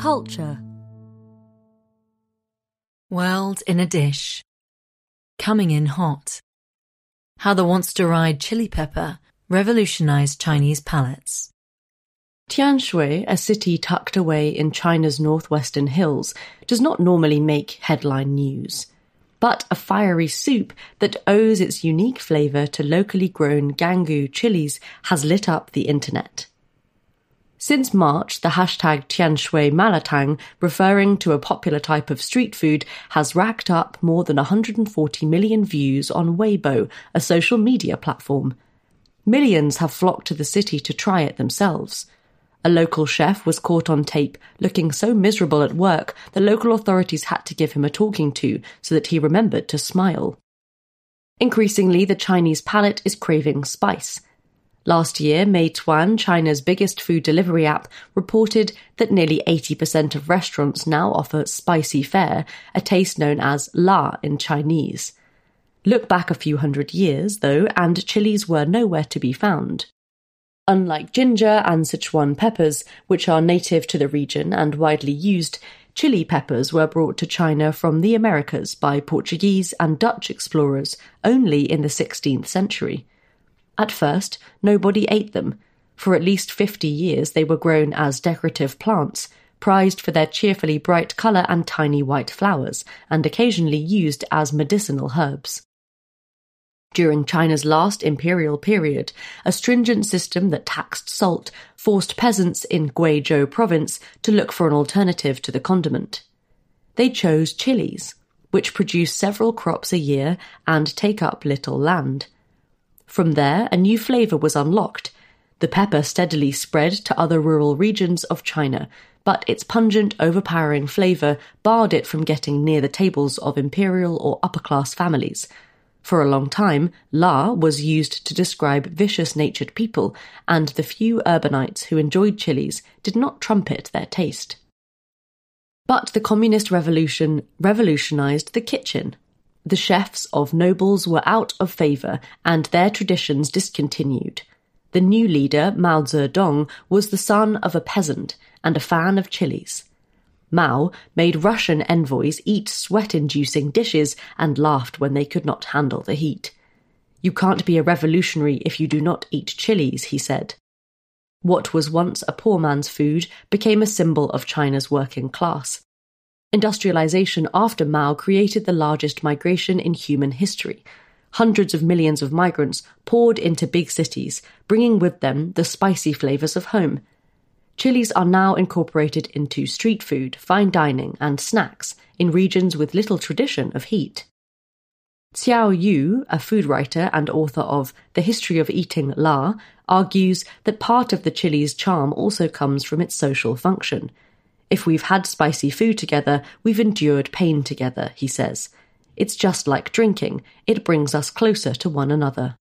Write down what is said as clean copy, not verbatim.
Culture. World in a dish. Coming in hot. How the once-derided chili pepper revolutionized Chinese palates. Tianshui, a city tucked away in China's northwestern hills, does not normally make headline news. But a fiery soup that owes its unique flavour to locally grown Gangu chilies has lit up the internet. Since March, the hashtag Tianshui Malatang, referring to a popular type of street food, has racked up more than 140 million views on Weibo, a social media platform. Millions have flocked to the city to try it themselves. A local chef was caught on tape looking so miserable at work that local authorities had to give him a talking to so that he remembered to smile. Increasingly, the Chinese palate is craving spice. Last year, Meituan, China's biggest food delivery app, reported that nearly 80% of restaurants now offer spicy fare, a taste known as la in Chinese. Look back a few hundred years, though, and chilies were nowhere to be found. Unlike ginger and Sichuan peppers, which are native to the region and widely used, chili peppers were brought to China from the Americas by Portuguese and Dutch explorers only in the 16th century. At first, nobody ate them. For at least 50 years they were grown as decorative plants, prized for their cheerfully bright colour and tiny white flowers, and occasionally used as medicinal herbs. During China's last imperial period, a stringent system that taxed salt forced peasants in Guizhou province to look for an alternative to the condiment. They chose chilies, which produce several crops a year and take up little land. From there, a new flavour was unlocked. The pepper steadily spread to other rural regions of China, but its pungent, overpowering flavour barred it from getting near the tables of imperial or upper-class families. For a long time, la was used to describe vicious-natured people, and the few urbanites who enjoyed chilies did not trumpet their taste. But the Communist Revolution revolutionized the kitchen. The chefs of nobles were out of favour, and their traditions discontinued. The new leader, Mao Zedong, was the son of a peasant and a fan of chilies. Mao made Russian envoys eat sweat-inducing dishes and laughed when they could not handle the heat. "You can't be a revolutionary if you do not eat chilies," he said. What was once a poor man's food became a symbol of China's working class. Industrialization after Mao created the largest migration in human history. Hundreds of millions of migrants poured into big cities, bringing with them the spicy flavors of home. Chilies are now incorporated into street food, fine dining, and snacks in regions with little tradition of heat. Xiao Yu, a food writer and author of The History of Eating La, argues that part of the chili's charm also comes from its social function. "If we've had spicy food together, we've endured pain together," he says. "It's just like drinking. It brings us closer to one another."